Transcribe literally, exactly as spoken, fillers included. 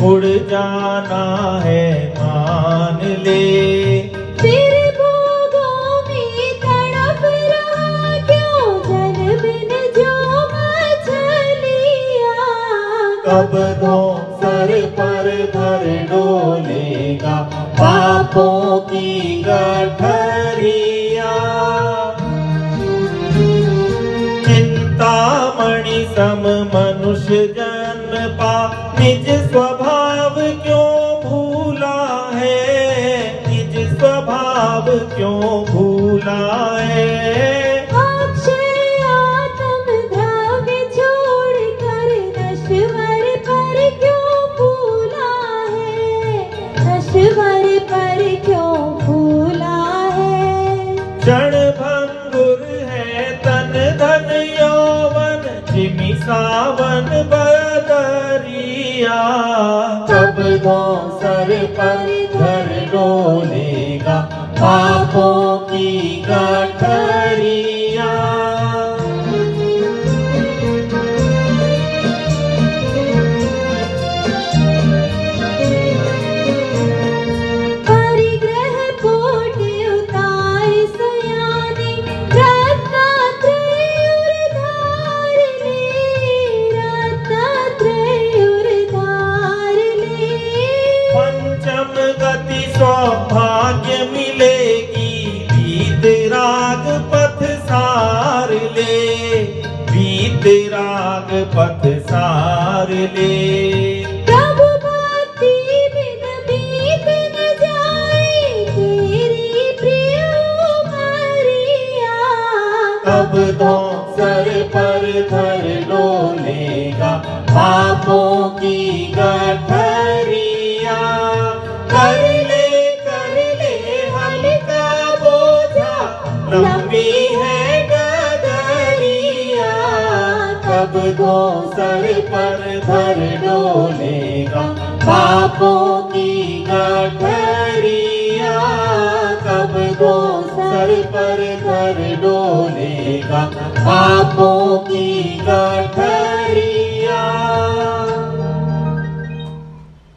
उड़ जाना है मान ले। फिर भोगों में तड़प रहा क्यों जल बिन जो मछलियाँ। कब्रों सर पर धर डोलेगा पापों की गठरिया। चिंतामणि सम मनुष्य जन्म पा निज स्वभाव क्यों भूला है, निज स्वभाव क्यों भूला है। अक्षय आत्म द्रव्य छोड़कर नश्वर पर क्यों भूला है, नश्वर पर क्यों भूला है। क्षण भंगुर है तन धन यौवन जिमि सावन बदरिया। कब्रों सर पर धर डोलेगा पापों की गठरिया। परिग्रह पोट उतार सयाने रत्नात्रय उधार ले, रत्नात्रय उधार ले। पंचम गति सौभाग्य मिलेगी वीतराग पथ सार ले, वीतराग पथ सार ले। प्रभु भक्ति बिन बीत न जाए तेरी प्रिय उमरिया। कब्रों सर पर धर डोलेगा पापों की गठरिया। कर ले कर ले हल्का बोझा लंबी है गगरिया। कब्रों सर पर धर डोलेगा पापों की गठरिया। कब्रों सर पर धर डोलेगा पापों की गठरिया।